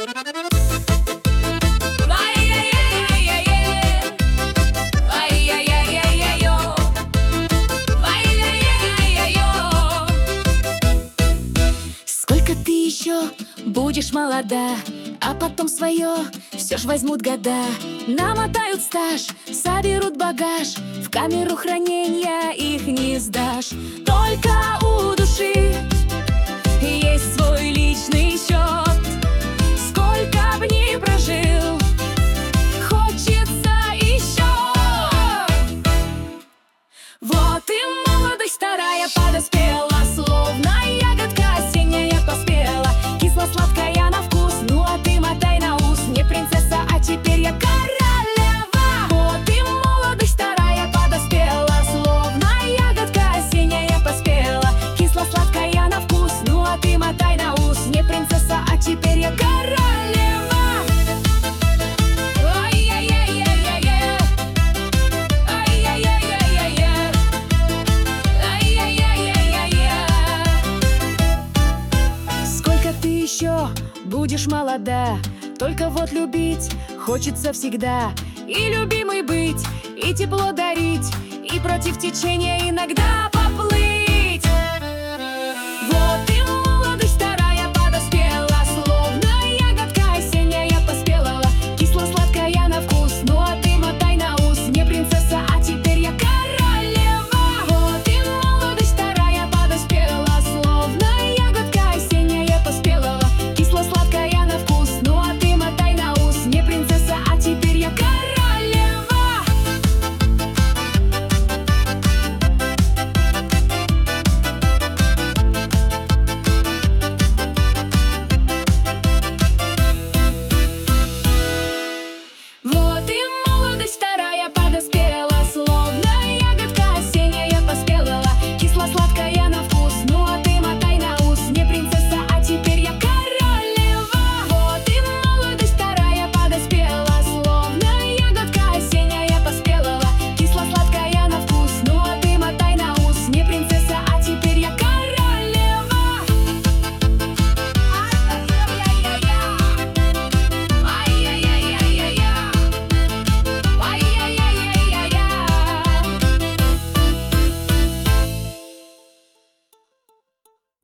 Сколько ты еще будешь молода, а потом свое все ж возьмут года. Намотают стаж, соберут багаж, в камеру хранения их не сдашь. Только у души есть свой личный счет. Сколько б ни прожил, хочется еще. Вот и молодость старая подоспела, словно ягодка осенняя поспела. Кисло-сладкая на вкус, ну а ты мотай на ус. Не принцесса, а теперь я королева. Вот и молодость старая подоспела, словно ягодка осенняя поспела. Кисло-сладкая на вкус, ну а ты мотай на ус. Не принцесса, а теперь я королева. Еще будешь молода, только вот любить хочется всегда. И любимой быть, и тепло дарить, и против течения иногда поплыть.